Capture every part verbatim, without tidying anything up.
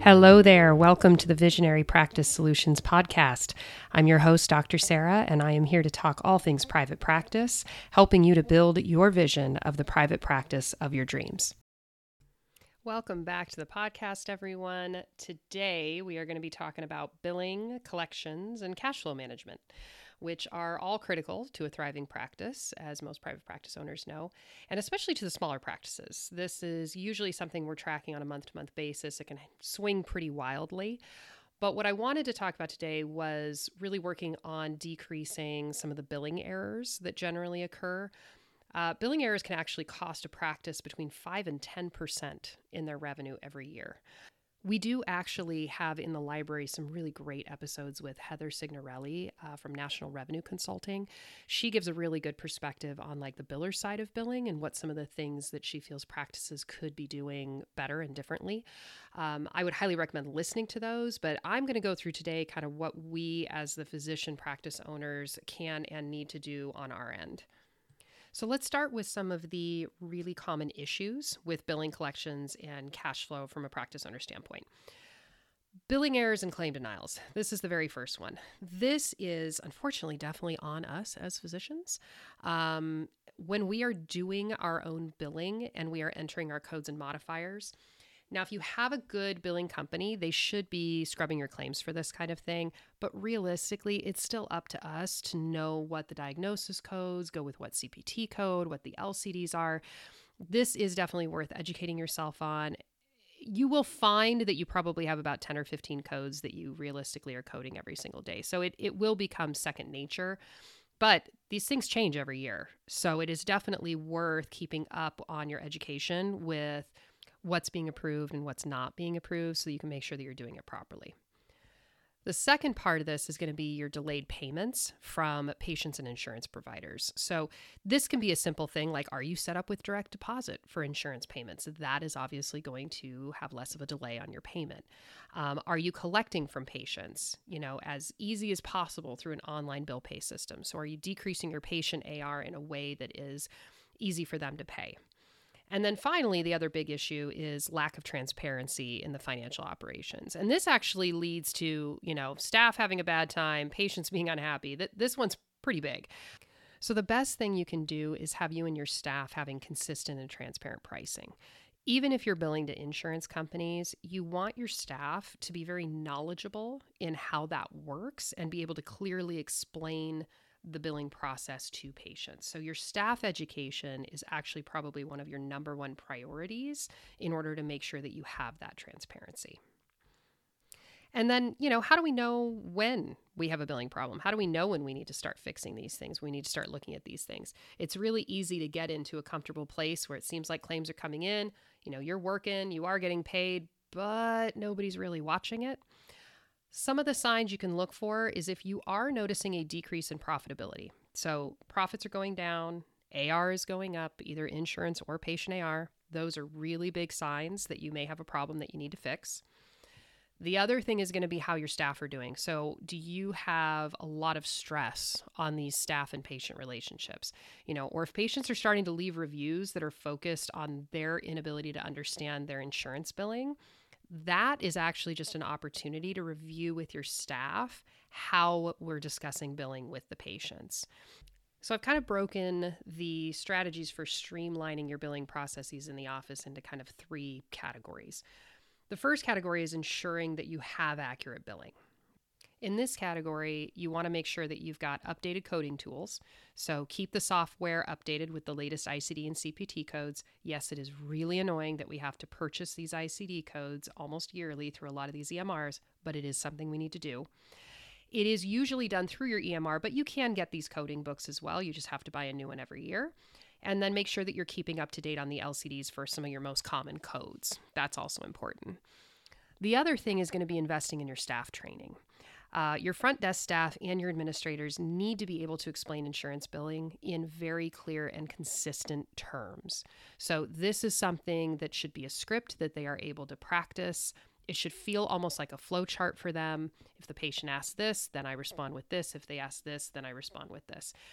Hello there. Welcome to the Visionary Practice Solutions podcast. I'm your host, Doctor Sarah, and I am here to talk all things private practice, helping you to build your vision of the private practice of your dreams. Welcome back to the podcast, everyone. Today, we are going to be talking about billing, collections, and cash flow management, which are all critical to a thriving practice, as most private practice owners know, and especially to the smaller practices. This is usually something we're tracking on a month-to-month basis. It can swing pretty wildly. But what I wanted to talk about today was really working on decreasing some of the billing errors that generally occur. Uh, billing errors can actually cost a practice between five and ten percent in their revenue every year. We do actually have in the library some really great episodes with Heather Signorelli uh, from National Revenue Consulting. She gives a really good perspective on like the biller side of billing and what some of the things that she feels practices could be doing better and differently. Um, I would highly recommend listening to those, but I'm going to go through today kind of what we as the physician practice owners can and need to do on our end. So let's start with some of the really common issues with billing, collections, and cash flow from a practice owner standpoint. Billing errors and claim denials. This is the very first one. This is unfortunately definitely on us as physicians. Um, when we are doing our own billing and we are entering our codes and modifiers. Now, if you have a good billing company, they should be scrubbing your claims for this kind of thing. But realistically, it's still up to us to know what the diagnosis codes, go with what C P T code, what the L C Ds are. This is definitely worth educating yourself on. You will find that you probably have about ten or fifteen codes that you realistically are coding every single day. So it, it will become second nature. But these things change every year. So it is definitely worth keeping up on your education with what's being approved and what's not being approved so you can make sure that you're doing it properly. The second part of this is going to be your delayed payments from patients and insurance providers. So this can be a simple thing like, are you set up with direct deposit for insurance payments? That is obviously going to have less of a delay on your payment. Um, are you collecting from patients, you know, as easy as possible through an online bill pay system? So are you decreasing your patient A R in a way that is easy for them to pay? And then finally, the other big issue is lack of transparency in the financial operations. And this actually leads to, you know, staff having a bad time, patients being unhappy. That This one's pretty big. So the best thing you can do is have you and your staff having consistent and transparent pricing. Even if you're billing to insurance companies, you want your staff to be very knowledgeable in how that works and be able to clearly explain the billing process to patients. So your staff education is actually probably one of your number one priorities in order to make sure that you have that transparency. And then, you know, how do we know when we have a billing problem? How do we know when we need to start fixing these things? We need to start looking at these things. It's really easy to get into a comfortable place where it seems like claims are coming in, you know, you're working, you are getting paid, but nobody's really watching it. Some of the signs you can look for is if you are noticing a decrease in profitability. So profits are going down, A R is going up, either insurance or patient A R. Those are really big signs that you may have a problem that you need to fix. The other thing is going to be how your staff are doing. So do you have a lot of stress on these staff and patient relationships? You know, or if patients are starting to leave reviews that are focused on their inability to understand their insurance billing, that is actually just an opportunity to review with your staff how we're discussing billing with the patients. So I've kind of broken the strategies for streamlining your billing processes in the office into kind of three categories. The first category is ensuring that you have accurate billing. In this category, you want to make sure that you've got updated coding tools. So keep the software updated with the latest I C D and C P T codes. Yes, it is really annoying that we have to purchase these I C D codes almost yearly through a lot of these E M Rs, but it is something we need to do. It is usually done through your E M R, but you can get these coding books as well. You just have to buy a new one every year. And then make sure that you're keeping up to date on the L C Ds for some of your most common codes. That's also important. The other thing is going to be investing in your staff training. Uh, your front desk staff and your administrators need to be able to explain insurance billing in very clear and consistent terms. So this is something that should be a script that they are able to practice. It should feel almost like a flow chart for them. If the patient asks this, then I respond with this. If they ask this, then I respond with this.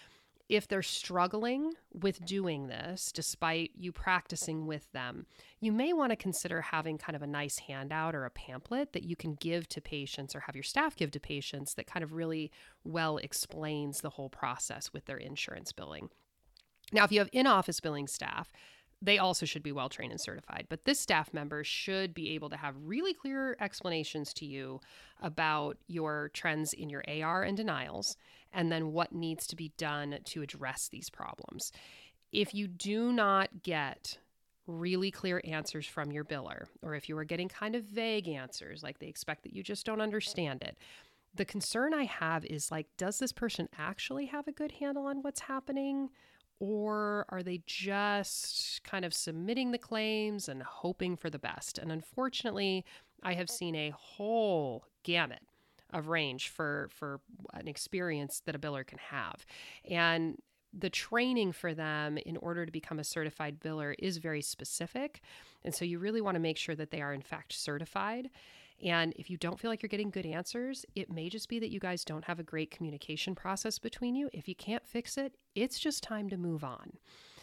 if they're struggling with doing this, despite you practicing with them, you may want to consider having kind of a nice handout or a pamphlet that you can give to patients or have your staff give to patients that kind of really well explains the whole process with their insurance billing. Now, if you have in-office billing staff, they also should be well-trained and certified, but this staff member should be able to have really clear explanations to you about your trends in your A R and denials, and then what needs to be done to address these problems. If you do not get really clear answers from your biller, or if you are getting kind of vague answers, like they expect that you just don't understand it, the concern I have is like, does this person actually have a good handle on what's happening? Or are they just kind of submitting the claims and hoping for the best? And unfortunately, I have seen a whole gamut of range for, for an experience that a biller can have. And the training for them in order to become a certified biller is very specific. And so you really want to make sure that they are in fact certified. And if you don't feel like you're getting good answers, it may just be that you guys don't have a great communication process between you. If you can't fix it, it's just time to move on.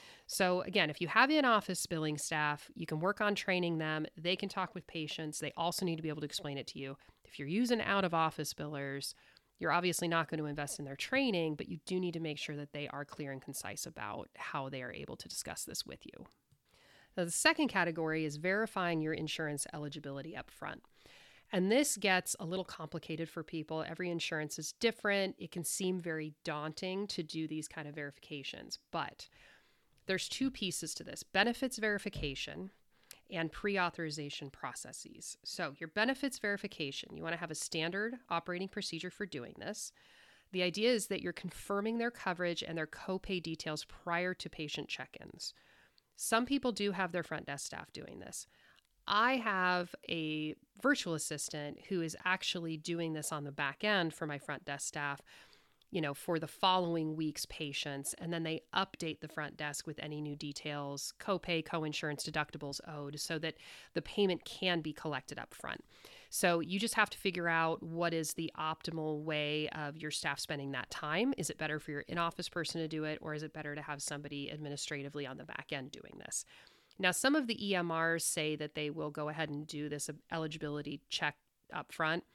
So again, if you have in-office billing staff, you can work on training them. They can talk with patients. They also need to be able to explain it to you. If you're using out-of-office billers, you're obviously not going to invest in their training, but you do need to make sure that they are clear and concise about how they are able to discuss this with you. Now, the second category is verifying your insurance eligibility up front. And this gets a little complicated for people. Every insurance is different. It can seem very daunting to do these kind of verifications, but there's two pieces to this: benefits verification and pre-authorization processes. So your benefits verification, you want to have a standard operating procedure for doing this. The idea is that you're confirming their coverage and their copay details prior to patient check-ins. Some people do have their front desk staff doing this. I have a virtual assistant who is actually doing this on the back end for my front desk staff, you know, for the following week's patients, and then they update the front desk with any new details, copay, coinsurance, deductibles owed, so that the payment can be collected up front. So you just have to figure out what is the optimal way of your staff spending that time. Is it better for your in-office person to do it, or is it better to have somebody administratively on the back end doing this? Now, some of the E M Rs say that they will go ahead and do this eligibility check up front.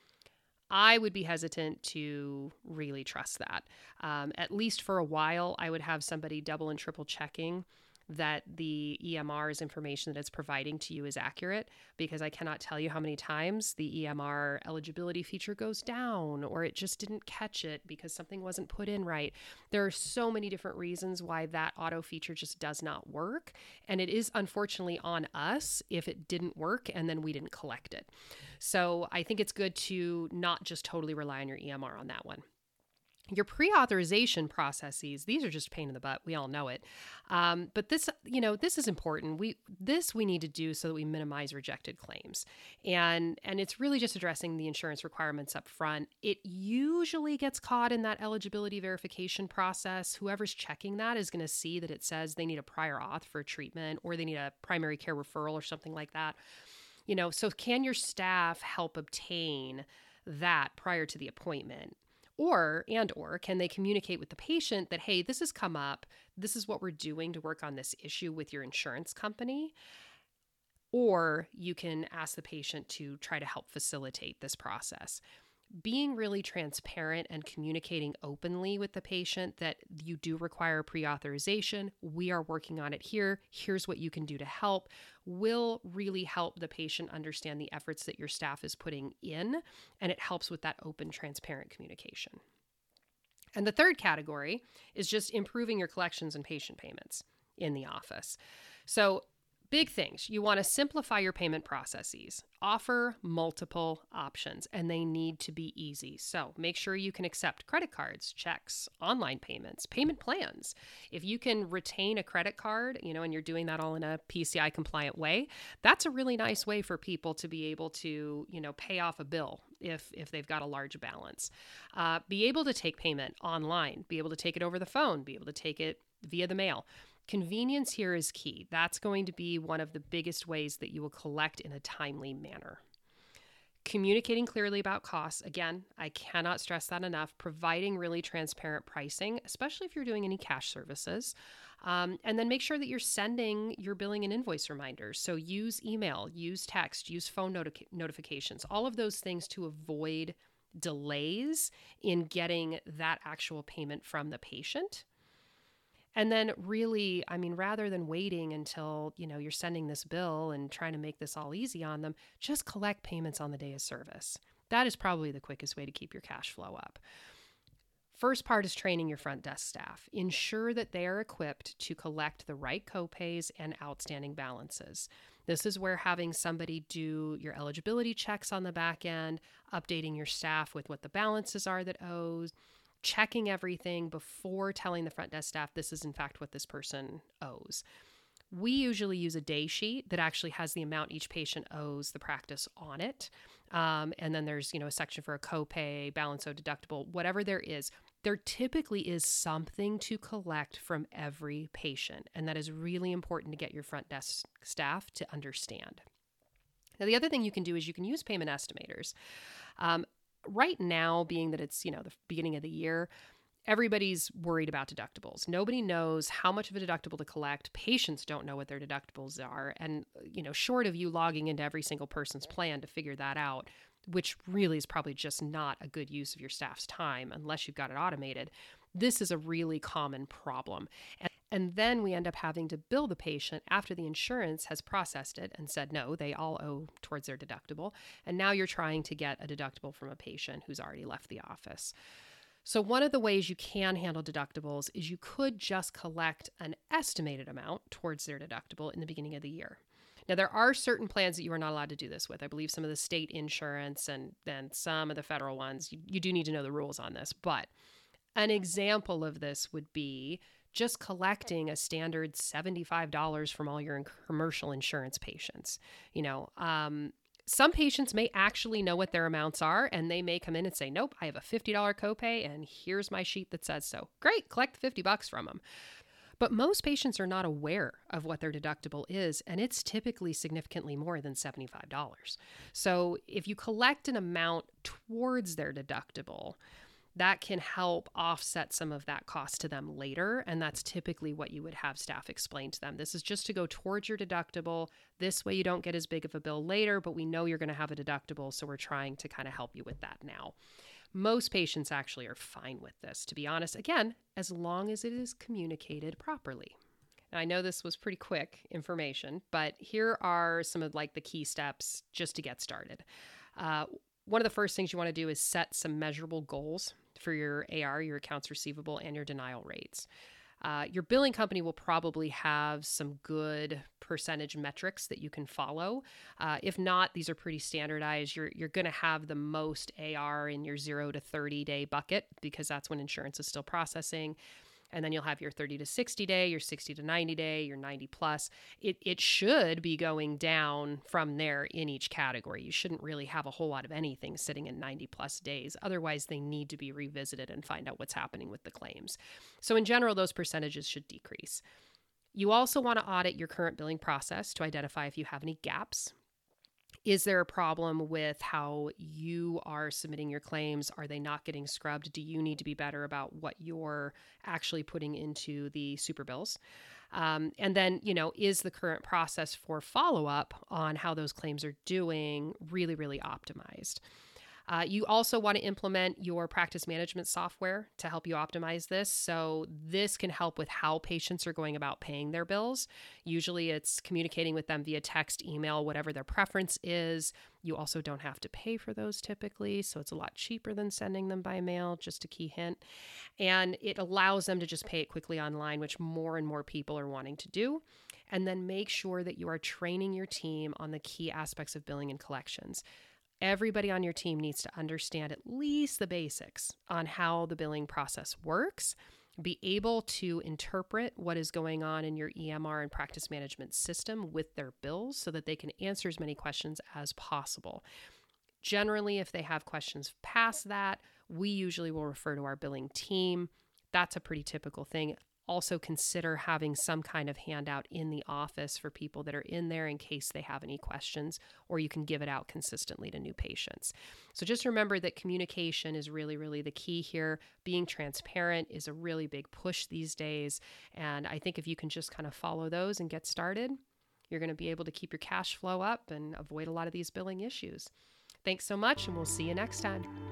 I would be hesitant to really trust that. Um, at least for a while, I would have somebody double and triple checking that the E M R's information that it's providing to you is accurate, because I cannot tell you how many times the E M R eligibility feature goes down, or it just didn't catch it because something wasn't put in right. There are so many different reasons why that auto feature just does not work. And it is unfortunately on us if it didn't work and then we didn't collect it. So I think it's good to not just totally rely on your E M R on that one. Your pre-authorization processes, these are just a pain in the butt. We all know it. Um, but this, you know, this is important. We this we need to do so that we minimize rejected claims. And, and it's really just addressing the insurance requirements up front. It usually gets caught in that eligibility verification process. Whoever's checking that is going to see that it says they need a prior auth for treatment, or they need a primary care referral or something like that. You know, so can your staff help obtain that prior to the appointment? Or, and or, can they communicate with the patient that, hey, this has come up, this is what we're doing to work on this issue with your insurance company? Or you can ask the patient to try to help facilitate this process. Being really transparent and communicating openly with the patient that you do require pre-authorization, we are working on it here, here's what you can do to help, will really help the patient understand the efforts that your staff is putting in, and it helps with that open, transparent communication. And the third category is just improving your collections and patient payments in the office. So big things. You want to simplify your payment processes. Offer multiple options, and they need to be easy. So make sure you can accept credit cards, checks, online payments, payment plans. If you can retain a credit card, you know, and you're doing that all in a P C I compliant way, that's a really nice way for people to be able to, you know, pay off a bill if if they've got a large balance. Uh, be able to take payment online, be able to take it over the phone, be able to take it via the mail. Convenience here is key. That's going to be one of the biggest ways that you will collect in a timely manner. Communicating clearly about costs. Again, I cannot stress that enough. Providing really transparent pricing, especially if you're doing any cash services. Um, and then make sure that you're sending your billing and invoice reminders. So use email, use text, use phone noti- notifications, all of those things to avoid delays in getting that actual payment from the patient. And then really, I mean, rather than waiting until, you know, you're sending this bill and trying to make this all easy on them, just collect payments on the day of service. That is probably the quickest way to keep your cash flow up. First part is training your front desk staff. Ensure that they are equipped to collect the right copays and outstanding balances. This is where having somebody do your eligibility checks on the back end, updating your staff with what the balances are that owes, checking everything before telling the front desk staff this is in fact what this person owes. We usually use a day sheet that actually has the amount each patient owes the practice on it. Um, and then there's, you know, a section for a copay, balance owed, deductible, whatever there is. There typically is something to collect from every patient. And that is really important to get your front desk staff to understand. Now, the other thing you can do is you can use payment estimators. Um, Right now, being that it's, you know, the beginning of the year, everybody's worried about deductibles. Nobody knows how much of a deductible to collect. Patients don't know what their deductibles are. And, you know, short of you logging into every single person's plan to figure that out, which really is probably just not a good use of your staff's time unless you've got it automated, this is a really common problem. And And then we end up having to bill the patient after the insurance has processed it and said, no, they all owe towards their deductible. And now you're trying to get a deductible from a patient who's already left the office. So one of the ways you can handle deductibles is you could just collect an estimated amount towards their deductible in the beginning of the year. Now, there are certain plans that you are not allowed to do this with. I believe some of the state insurance and then some of the federal ones, you, you do need to know the rules on this. But an example of this would be just collecting a standard seventy-five dollars from all your commercial insurance patients. You know, um, some patients may actually know what their amounts are, and they may come in and say, nope, I have a fifty dollars copay, and here's my sheet that says so. Great, collect fifty bucks from them. But most patients are not aware of what their deductible is, and it's typically significantly more than seventy-five dollars. So if you collect an amount towards their deductible, that can help offset some of that cost to them later. And that's typically what you would have staff explain to them. This is just to go towards your deductible. This way you don't get as big of a bill later, but we know you're going to have a deductible. So we're trying to kind of help you with that now. Most patients actually are fine with this, to be honest. Again, as long as it is communicated properly. Now, I know this was pretty quick information, but here are some of like the key steps just to get started. Uh, One of the first things you want to do is set some measurable goals for your A R, your accounts receivable, and your denial rates. Uh, your billing company will probably have some good percentage metrics that you can follow. Uh, if not, these are pretty standardized. You're, you're going to have the most A R in your zero to thirty day bucket because that's when insurance is still processing. And then you'll have your thirty to sixty day, your sixty to ninety day, your ninety plus. It it should be going down from there in each category. You shouldn't really have a whole lot of anything sitting in ninety plus days. Otherwise, they need to be revisited and find out what's happening with the claims. So in general, those percentages should decrease. You also want to audit your current billing process to identify if you have any gaps. Is there a problem with how you are submitting your claims? Are they not getting scrubbed? Do you need to be better about what you're actually putting into the super bills? Um, and then, you know, is the current process for follow-up on how those claims are doing really, really optimized? Uh, you also want to implement your practice management software to help you optimize this. So this can help with how patients are going about paying their bills. Usually it's communicating with them via text, email, whatever their preference is. You also don't have to pay for those typically, so it's a lot cheaper than sending them by mail, just a key hint. And it allows them to just pay it quickly online, which more and more people are wanting to do. And then make sure that you are training your team on the key aspects of billing and collections. Everybody on your team needs to understand at least the basics on how the billing process works, be able to interpret what is going on in your E M R and practice management system with their bills so that they can answer as many questions as possible. Generally, if they have questions past that, we usually will refer to our billing team. That's a pretty typical thing. also consider having some kind of handout in the office for people that are in there in case they have any questions, or you can give it out consistently to new patients. So just remember that communication is really, really the key here. Being transparent is a really big push these days. And I think if you can just kind of follow those and get started, you're going to be able to keep your cash flow up and avoid a lot of these billing issues. Thanks so much, and we'll see you next time.